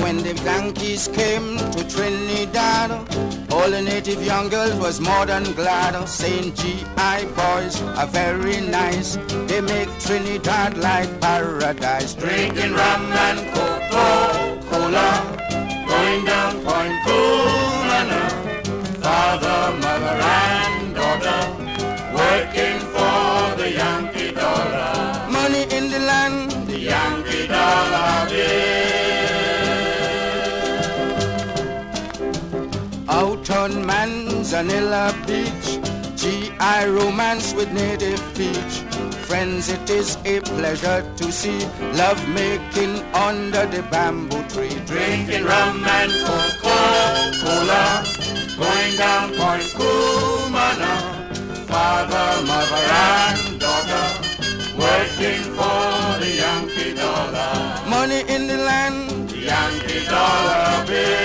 when the Yankees came to Trinidad, all the native young girls was more than glad, saying GI boys are very nice. They make Trinidad like paradise. Drinking rum and Coca-Cola, going down Point Cumana. Father, mother, and daughter, working for the Yankee dollar. Money in the land, the Yankee dollar bill. Out on Manzanilla Beach, GI romance with native peach. Friends, it is a pleasure to see love making under the bamboo tree. Drinking rum and Coca-Cola, going down Point Cumana. Father, mother, and daughter, working for the Yankee dollar. Money in the land, the Yankee dollar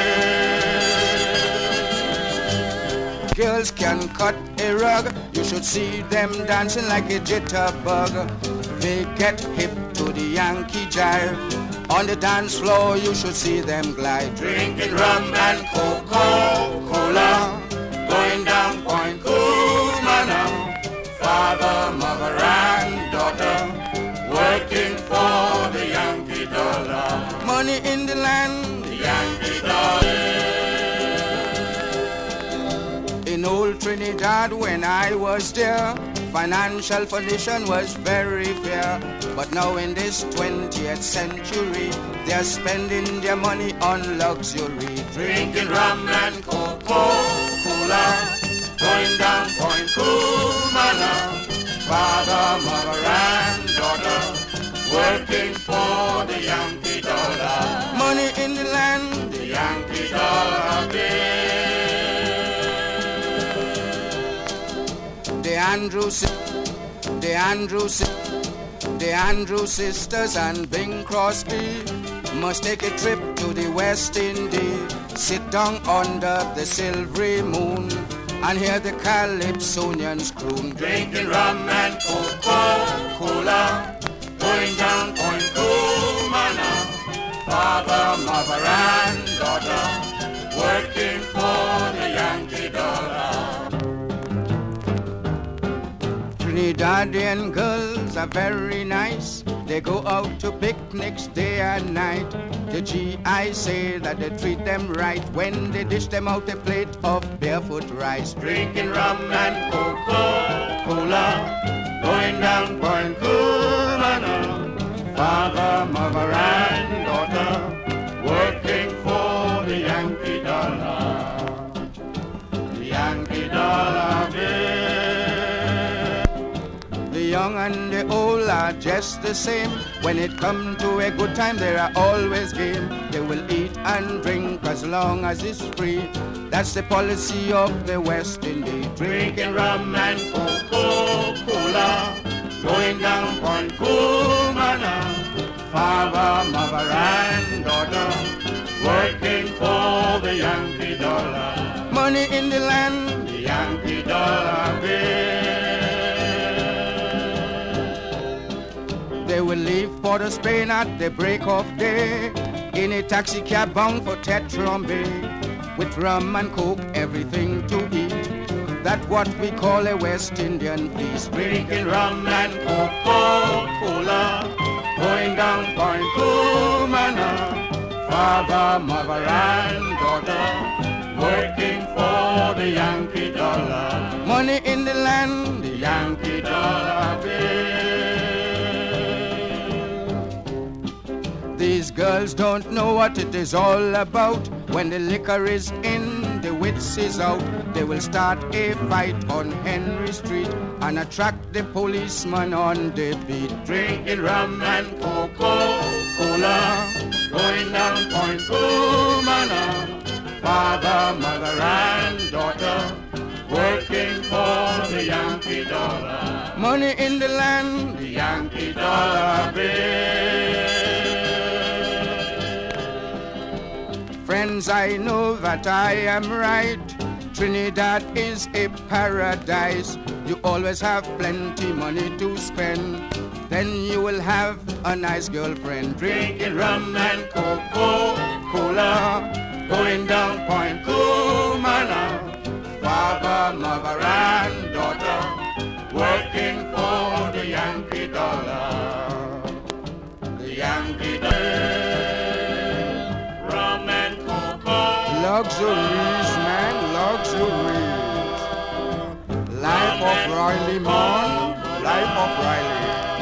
bill. Girls can cut a rug, you should see them dancing like a jitterbug. They get hip to the Yankee jive. On the dance floor you should see them glide. Drinking rum and Coca-Cola, going down Point Cumana. Father, mother, and daughter, working for the Yankee dollar. Money in the land, the Yankee dollar. In old Trinidad when I was there, financial condition was very fair. But now in this 20th century, they're spending their money on luxury. Drinking rum and Coca-Cola, going down Point Cumana. Father, mother, and daughter, working for the Yankee dollar. Money in the land, the Yankee dollar bill. The Andrews sisters and Bing Crosby must take a trip to the West Indies. Sit down under the silvery moon and hear the Calypsonians croon. Drinking rum and Coca-Cola, going down Point Cumana. Father, mother, and daughter, working for the Yankee dollar. Trinidadian girls are very nice. They go out to picnics day and night. The GI say that they treat them right when they dish them out a plate of barefoot rice. Drinking rum and Coca-Cola, going down Point Cumana. Father, mother, and daughter, working for the Yankee dollar. The Yankee dollar bill. The young and the old are just the same. When it comes to a good time, they are always game. They will eat and drink as long as it's free. That's the policy of the West Indies. Drinking rum and Coca-Cola, going down Point Cumana. Father, mother, and daughter, working for the Yankee dollar. Money in the land, the Yankee dollar bill. They will leave Port of Spain at the break of day in a taxi cab bound for Tetron Bay, with rum and coke, everything to eat. That's what we call a West Indian feast. Drinking rum and Coca-Cola, going down Point Cumana. Father, mother, and daughter, working for the Yankee dollar. Money in the land, the Yankee dollar bill. These girls don't know what it is all about. When the liquor is in, the wits is out. They will start a fight on Henry Street and attract the policeman on the beat. Drinking rum and Coca-Cola, going down Point Cumana. Father, mother, and daughter, working for the Yankee dollar. Money in the land, the Yankee dollar bill. Friends, I know that I am right. Trinidad is a paradise. You always have plenty money to spend. then you will have a nice girlfriend. Drinking rum and Coca-Cola, going down Point Cumana. Father, mother, and daughter, working for the Yankee dollar. The Yankee dollar. Rum and Coca. Luxuries, man, luxuries. Life of Riley, man, life of Riley.